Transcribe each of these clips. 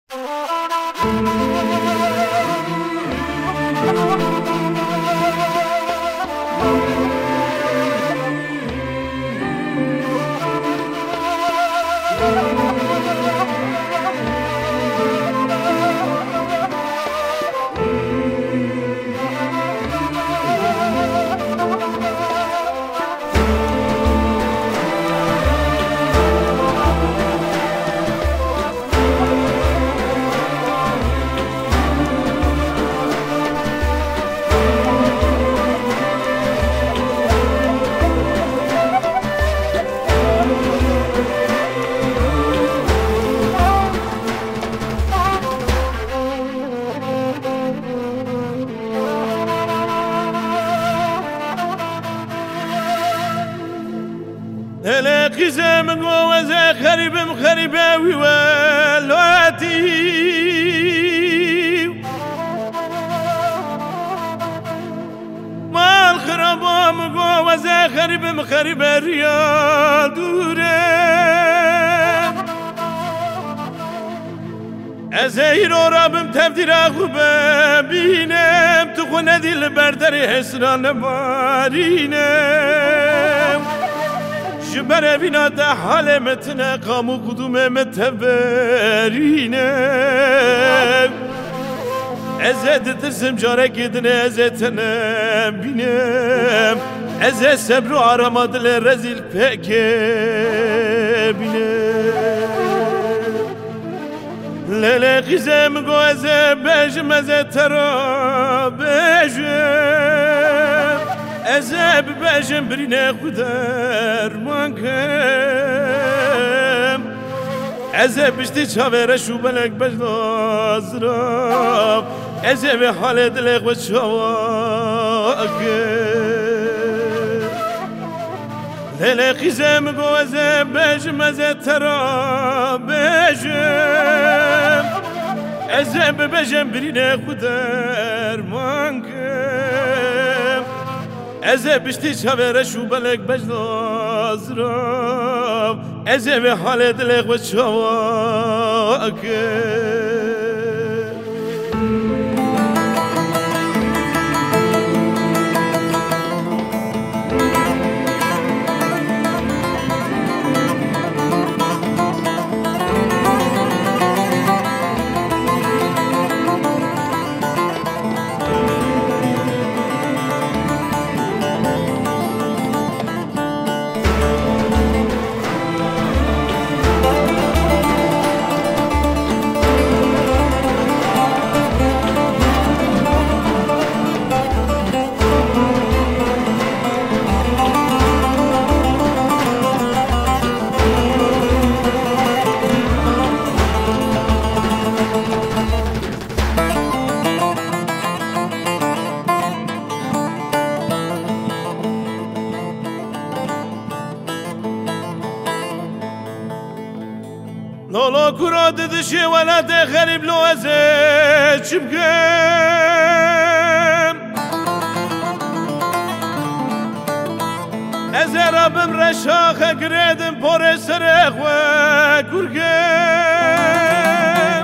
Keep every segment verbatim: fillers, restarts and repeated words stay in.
قزم قوزة خريبم خريبة وولاتي ما الخربام قوزة خريبم خريبة ريال دورم ازهيرو رابم تفدير اخوبه بينم تخونه دل بردر حسران مارينم جبر بنا ده حال متنه قامو قدوم متبرینه ازد ترسم جاره گدنه ازتنه بینم از صبر و آرام دل رزیل پکه بینم لیل خیزم گو از بجم از ترا بجم ازب بجم برینه خودر مانکم ازب بشتی چاوره شو بلک بجنازرم ازب حال دلق و چواکم لیل خیزم گو ازب بجم از ترا بجم ازب بجم برینه خودر مانکم ازه بشتی چاوره شو بلک بجنازرم ازه به حال دلق و چواکم لولا كراد دشي ولا تخرب لو ازيد شبكم ازرا بمرشاخ قريدم بور سرخ وكركم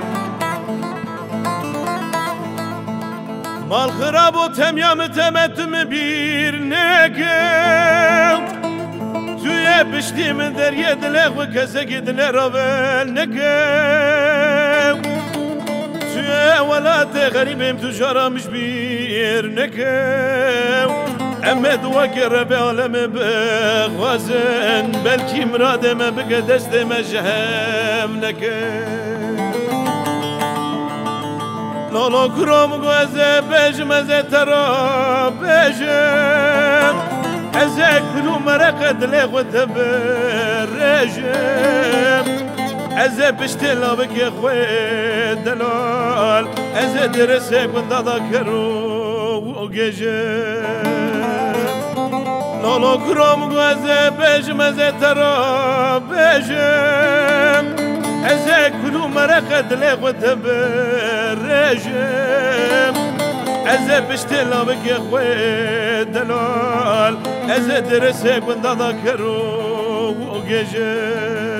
مال خراب وتميام تمتم بير نكم بشتی من دریا دلق و کسی دل راول نکم توی ولات غریبیم تو جارمش بیر نکم اما دوا که به عالم بخوازن بلکی مرادم بگه دست مجهم نکم لالا کرام گوزه بجم از ترا بجم ازك كلو مرق دلق وتبرجم ازا بشتلا بك يا خوي دلال ازا درسك وتذكرو وقجم لولو كروم ازا بجم ازا ترى بجم ازا كلو مرق دلق وتبرجم ازا بشتلا بك يا خوي دلال ازا درسك وتذكرو وقجم